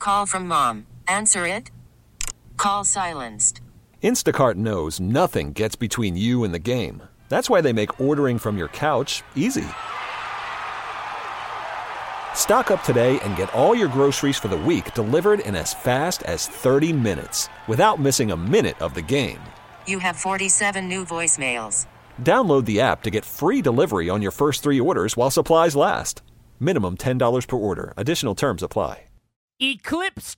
Call from mom. Answer it. Call silenced. Instacart knows nothing gets between you and the game. That's why they make ordering from your couch easy. Stock up today and get all your groceries for the week delivered in as fast as 30 minutes without missing a minute of the game. You have 47 new voicemails. Download the app to get free delivery on your first 3 orders while supplies last. Minimum $10 per order. Additional terms apply. Eclipse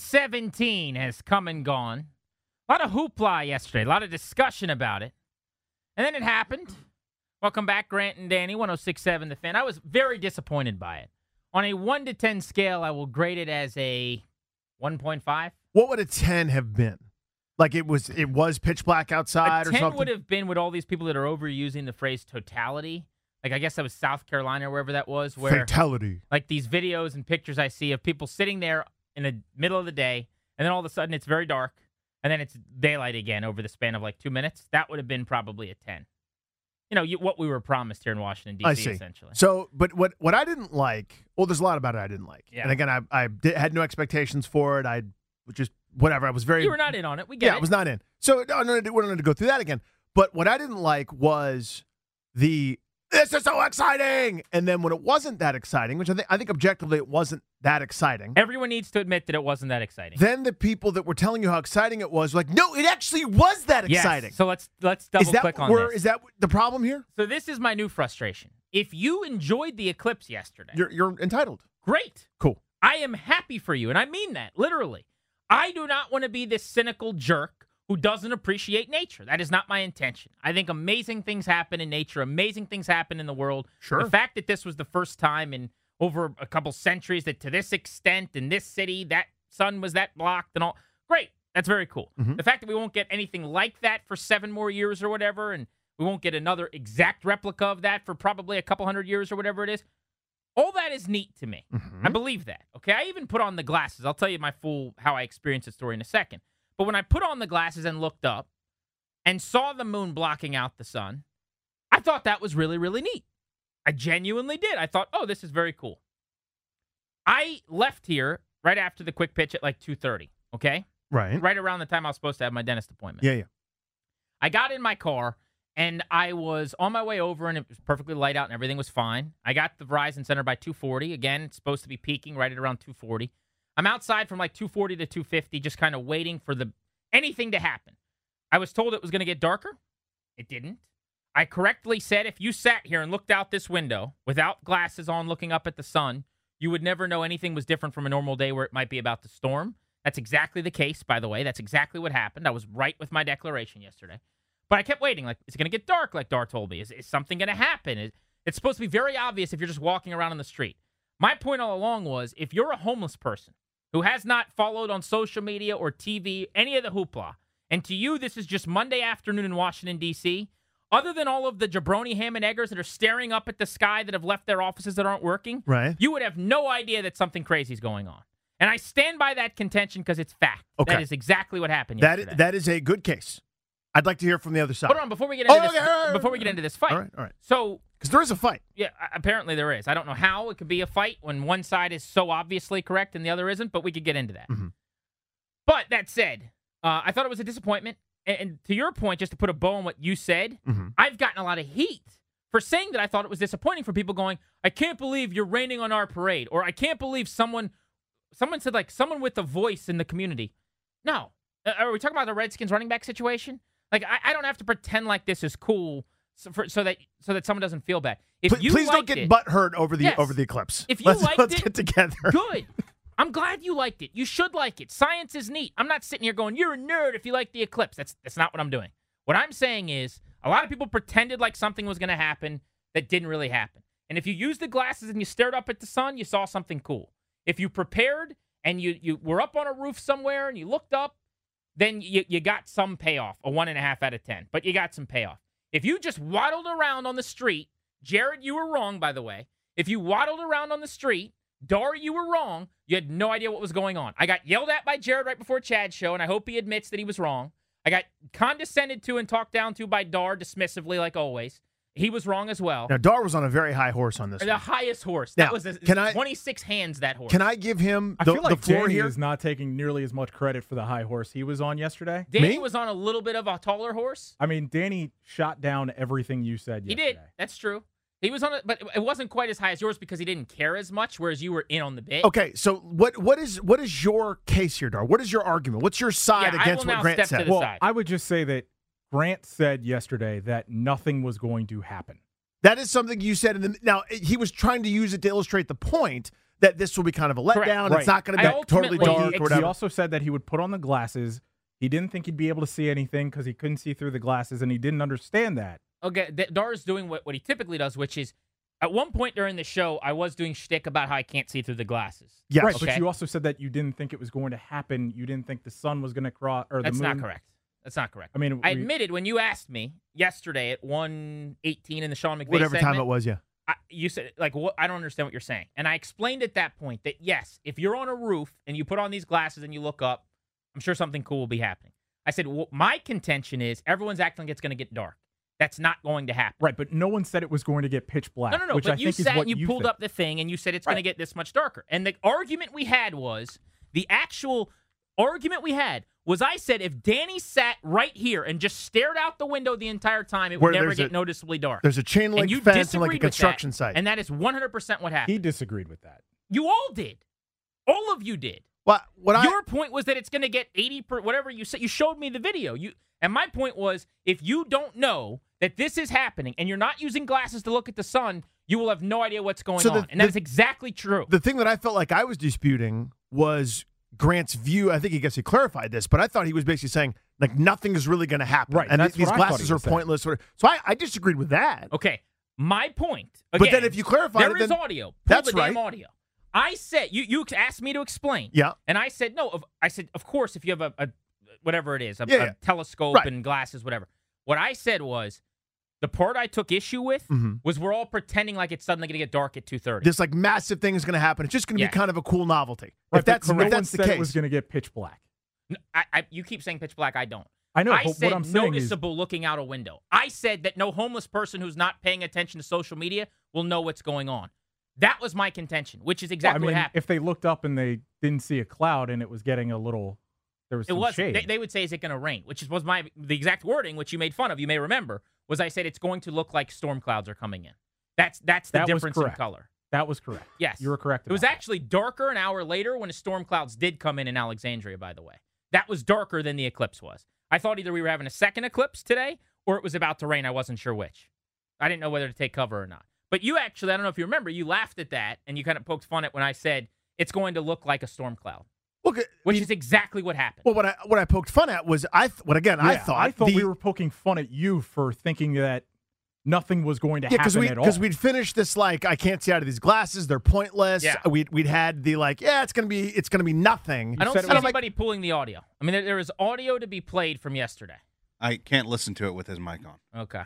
2017 has come and gone. A lot of hoopla yesterday, a lot of discussion about it. And then it happened. Welcome back, Grant and Danny, 106.7 The Fan. I was very disappointed by it. On a 1 to 10 scale, I will grade it as a 1.5. What would a 10 have been? Like it was pitch black outside or something? A 10 would have been with all these people that are overusing the phrase totality. Like, I guess that was South Carolina or wherever that was. Where, fatality. Like these videos and pictures I see of people sitting there in the middle of the day, and then all of a sudden it's very dark, and then it's daylight again over the span of like 2 minutes. That would have been probably a 10. You know, what we were promised here in Washington, D.C., I see. Essentially. So, but what I didn't like, well, there's a lot about it I didn't like. Yeah. And again, I had no expectations for it. I just, whatever. I was very... You were not in on it. We get it. Yeah, I was not in. So, no, we don't need to go through that again. But what I didn't like was this is so exciting! And then when it wasn't that exciting, which I think objectively it wasn't that exciting. Everyone needs to admit that it wasn't that exciting. Then the people that were telling you how exciting it was were like, no, it actually was that exciting. Yes. So let's double click on this. Is that the problem here? So this is my new frustration. If you enjoyed the eclipse yesterday, you're entitled. Great. Cool. I am happy for you, and I mean that, literally. I do not want to be this cynical jerk who doesn't appreciate nature. That is not my intention. I think amazing things happen in nature. Amazing things happen in the world. Sure. The fact that this was the first time in over a couple centuries that to this extent in this city, that sun was that blocked and all. Great. That's very cool. Mm-hmm. The fact that we won't get anything like that for 7 more years or whatever, and we won't get another exact replica of that for probably a couple hundred years or whatever it is, all that is neat to me. Mm-hmm. I believe that. Okay, I even put on the glasses. I'll tell you my full how I experienced the story in a second. But when I put on the glasses and looked up and saw the moon blocking out the sun, I thought that was really, really neat. I genuinely did. I thought, oh, this is very cool. I left here right after the quick pitch at like 2:30, okay? Right. Right around the time I was supposed to have my dentist appointment. Yeah. I got in my car, and I was on my way over, and it was perfectly light out, and everything was fine. I got the Verizon Center by 2:40. Again, it's supposed to be peaking right at around 2:40. I'm outside from like 2:40 to 2:50, just kind of waiting for anything to happen. I was told it was going to get darker. It didn't. I correctly said if you sat here and looked out this window without glasses on looking up at the sun, you would never know anything was different from a normal day where it might be about to storm. That's exactly the case, by the way. That's exactly what happened. I was right with my declaration yesterday. But I kept waiting. Like, is it going to get dark like Dar told me? Is something going to happen? It's supposed to be very obvious if you're just walking around on the street. My point all along was if you're a homeless person who has not followed on social media or TV any of the hoopla, and to you this is just Monday afternoon in Washington, D.C., other than all of the jabroni ham and eggers that are staring up at the sky that have left their offices that aren't working, Right. You would have no idea that something crazy is going on. And I stand by that contention because it's fact. Okay. That is exactly what happened yesterday. That is a good case. I'd like to hear from the other side. Hold on, before we get into this, okay. before we get into this fight. All right. So, because there is a fight. yeah, apparently there is. I don't know how it could be a fight when one side is so obviously correct and the other isn't, but we could get into that. Mm-hmm. But that said, I thought it was a disappointment. And to your point, just to put a bow on what you said, Mm-hmm. I've gotten a lot of heat for saying that I thought it was disappointing for people going, I can't believe you're raining on our parade, or I can't believe someone said, like, someone with a voice in the community. No. Are we talking about the Redskins running back situation? Like, I don't have to pretend like this is cool so that someone doesn't feel bad. If you Please don't get butthurt over the eclipse. If you let's get together. Good. I'm glad you liked it. You should like it. Science is neat. I'm not sitting here going, you're a nerd if you like the eclipse. That's not what I'm doing. What I'm saying is a lot of people pretended like something was going to happen that didn't really happen. And if you used the glasses and you stared up at the sun, you saw something cool. If you prepared and you were up on a roof somewhere and you looked up, then you got some payoff, a 1.5 out of 10. But you got some payoff. If you just waddled around on the street, Jared, you were wrong, by the way. If you waddled around on the street, Dar, you were wrong. You had no idea what was going on. I got yelled at by Jared right before Chad's show, and I hope he admits that he was wrong. I got condescended to and talked down to by Dar dismissively, like always. He was wrong as well. Now, Dar was on a very high horse on this The one. highest horse. Now, That was can I- 26 hands, that horse. Can I give him I the, feel like the floor Danny here? is not taking nearly as much credit for the high horse he was on yesterday. Danny Me? was on a little bit of a taller horse. I mean, Danny shot down everything you said He yesterday. did. That's true. He was on it, but it wasn't quite as high as yours because he didn't care as much, whereas you were in on the bit. Okay, so what is your case here, Dar? What is your argument? What's your side Yeah, I against will what now Grant step to said? the Well, side. I would just say that Grant said yesterday that nothing was going to happen. That is something you said. Now, he was trying to use it to illustrate the point that this will be kind of a letdown. Correct. It's Right. not going to I be totally ultimately- dark or He whatever. also said that he would put on the glasses. He didn't think he'd be able to see anything because he couldn't see through the glasses, and he didn't understand that. Okay, Dar is doing what he typically does, which is at one point during the show, I was doing shtick about how I can't see through the glasses. Yes. Right, Okay. but you also said that you didn't think it was going to happen. You didn't think the sun was going to cross or That's the moon. not correct. That's not correct. I mean, I admitted when you asked me yesterday at 1:18 in the Sean McVay Whatever segment, time it was, yeah. you said, like, what? I don't understand what you're saying. And I explained at that point that, yes, if you're on a roof and you put on these glasses and you look up, I'm sure something cool will be happening. I said, well, my contention is everyone's acting like it's going to get dark. That's not going to happen. right, but no one said it was going to get pitch black. No. Which But I you think sat is what and you pulled think. up the thing and you said it's going to get this much darker. And the argument we had was I said if Danny sat right here and just stared out the window the entire time, it Where would never there's get a- noticeably dark. There's a chain link and you fence and like a disagreed with construction that, site. and that is 100% what happened. He disagreed with that. You all did. All of you did. Your point was that it's going to get 80 per whatever you said. You showed me the video. And my point was, if you don't know that this is happening and you're not using glasses to look at the sun, you will have no idea what's going on. And that is exactly true. The thing that I felt like I was disputing was Grant's view. I think he clarified this, but I thought he was basically saying like nothing is really going to happen, Right, and that's these what I thought glasses he are was saying. pointless. So I disagreed with that. Okay. My point. But Again, then if you clarify there it, is then audio. Pull that's the damn right. audio. I said you asked me to explain. Yeah. And I said no. I said of course if you have a whatever it is, a Yeah. telescope Right. and glasses, whatever. What I said was the part I took issue with was we're all pretending like it's suddenly going to get dark at 2:30. This like massive thing is going to happen. It's just going to Yeah. be kind of a cool novelty. Right, If that's but no one the said it was case, going to get pitch black. You keep saying pitch black. I don't. I know, I but said what I'm saying is noticeable looking out a window. I said that no homeless person who's not paying attention to social media will know what's going on. That was my contention, which is exactly well, I mean, what happened. if they looked up and they didn't see a cloud and it was getting a little, there was It some was. shade. They would say, "Is it going to rain?" Which was the exact wording, which you made fun of. You may remember was I said it's going to look like storm clouds are coming in. That's the That was difference in correct. color. That was correct. Yes, You were correct. It was about that. actually darker an hour later when the storm clouds did come in Alexandria. By the way, that was darker than the eclipse was. I thought either we were having a second eclipse today or it was about to rain. I wasn't sure which. I didn't know whether to take cover or not. But you actually, I don't know if you remember, you laughed at that and you kind of poked fun at when I said it's going to look like a storm cloud, which is exactly what happened. well, what I poked fun at was I thought we were poking fun at you for thinking that nothing was going to happen at all. because we'd finished this like I can't see out of these glasses, they're pointless. Yeah. We'd had the like it's gonna be nothing. I don't said see it was- anybody pulling the audio. I mean, there is audio to be played from yesterday. I can't listen to it with his mic on. Okay.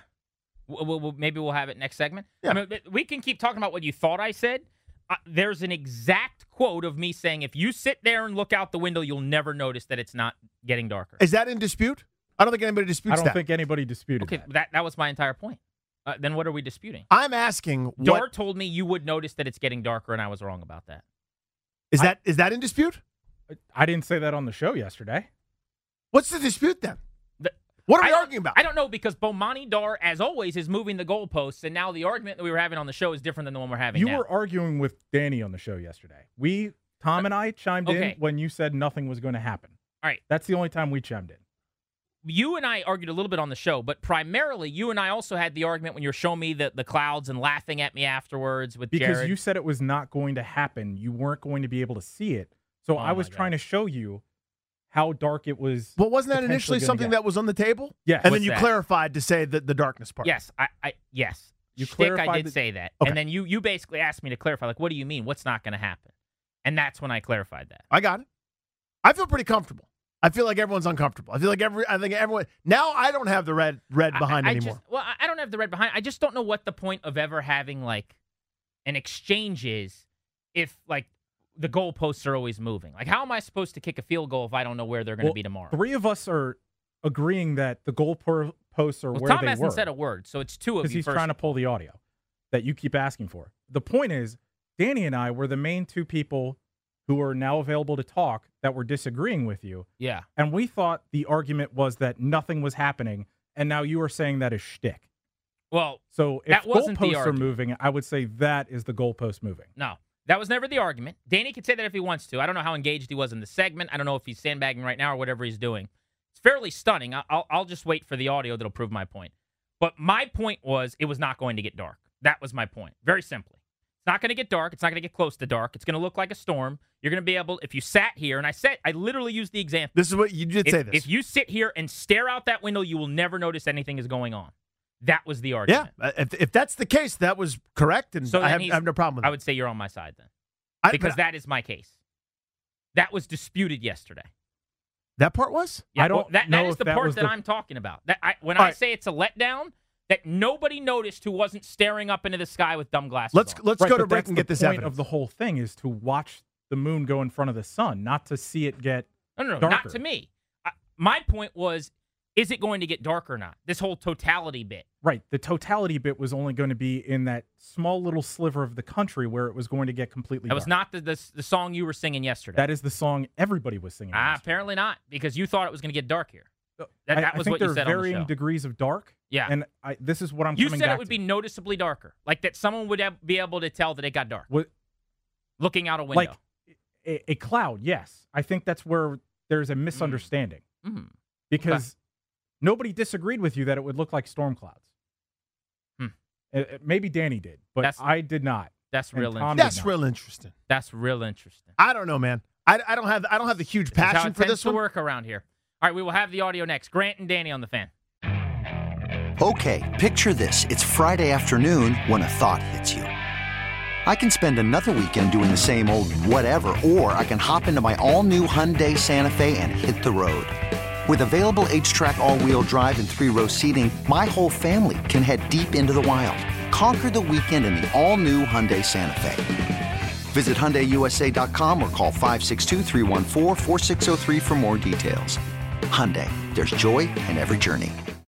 Maybe we'll have it next segment. Yeah. I mean, we can keep talking about what you thought I said. There's an exact quote of me saying, if you sit there and look out the window, you'll never notice that it's not getting darker. Is that in dispute? I don't think anybody I disputes don't that. think anybody disputed Okay, that. that was my entire point. Then what are we disputing? I'm asking Dar what told me you would notice that it's getting darker, and I was wrong about that. is that in dispute? I didn't say that on the show yesterday. What's the dispute then? The- What are I we don't- arguing about? I don't know, because Bomani Dar, as always, is moving the goalposts, and now the argument that we were having on the show is different than the one we're having You now. were arguing with Danny on the show yesterday. Tom and I chimed Okay. in when you said nothing was going to happen. All right. That's the only time we chimed in. You and I argued a little bit on the show, but primarily you and I also had the argument when you were showing me the clouds and laughing at me afterwards with Because Jared. you said it was not going to happen. You weren't going to be able to see it. So I was my trying to show you how dark it was. Well, wasn't that potentially initially gonna something get. that was on the table? Yes. And What's then you that? clarified to say the darkness part. Yes, yes. You Shtick, I clarified did that- say that. Okay. And then you basically asked me to clarify, like, what do you mean? What's not going to happen? And that's when I clarified that. I got it. I feel pretty comfortable. I feel like everyone's uncomfortable. I think everyone now. I don't have the red behind anymore. I don't have the red behind. I just don't know what the point of ever having like an exchange is if like the goalposts are always moving. Like, how am I supposed to kick a field goal if I don't know where they're going to be tomorrow? 3 of us are agreeing that the posts or Well, where Tom they hasn't were. said a word, so it's two of Because you he's first. trying to pull the audio that you keep asking for. The point is, Danny and I were the main two people who are now available to talk that were disagreeing with you. Yeah. And we thought the argument was that nothing was happening, and now you are saying that is shtick. Well, So if That wasn't the goalposts are argument. moving, I would say that is the goalpost moving. no. That was never the argument. Danny can say that if he wants to. I don't know how engaged he was in the segment. I don't know if he's sandbagging right now or whatever he's doing. It's fairly stunning. I'll just wait for the audio that'll prove my point. But my point was it was not going to get dark. That was my point. Very simply. It's not going to get dark. It's not going to get close to dark. It's going to look like a storm. You're going to be able, if you sat here, and I literally used the example. This is what you did say this. If you sit here and stare out that window, you will never notice anything is going on. That was the argument. Yeah, if that's the case, that was correct, and So I then have no problem with it. I would say you're on my side then. Because but that is my case. That was disputed yesterday. that part was? Yeah, I don't that know is if the that part was that the- I'm talking about. When All I right. say it's a letdown, that nobody noticed who wasn't staring up into the sky with dumb glasses Let's on. let's Right, go to but break that's and the get this point evidence. of the whole thing is to watch the moon go in front of the sun, not to see it get No, not darker. to me. My point was, is it going to get dark or not? This whole totality bit. right. The totality bit was only going to be in that small little sliver of the country where it was going to get completely That was dark. not the song you were singing yesterday. That is the song everybody was singing. yesterday. Apparently not, because you thought it was going to get dark here. I That was think what there you are said on the varying show. degrees of dark. Yeah. And this is what I'm You coming said back it would to. be noticeably darker, like that someone would be able to tell that it got dark What- looking out a window. like a cloud, yes. I think that's where there's a misunderstanding Mhm. because nobody disagreed with you that it would look like storm clouds. Maybe Danny did, but I did not. That's And real Tom interesting. did That's not. real interesting. That's real interesting. I don't know, man. I don't have the huge This is how passion it for tends this to one. work around here. All right, we will have the audio next. Grant and Danny on the Fan. Okay, picture this. It's Friday afternoon when a thought hits you. I can spend another weekend doing the same old whatever, or I can hop into my all-new Hyundai Santa Fe and hit the road. With available H-Track all-wheel drive and 3-row seating, my whole family can head deep into the wild. Conquer the weekend in the all-new Hyundai Santa Fe. Visit HyundaiUSA.com or call 562-314-4603 for more details. Hyundai, there's joy in every journey.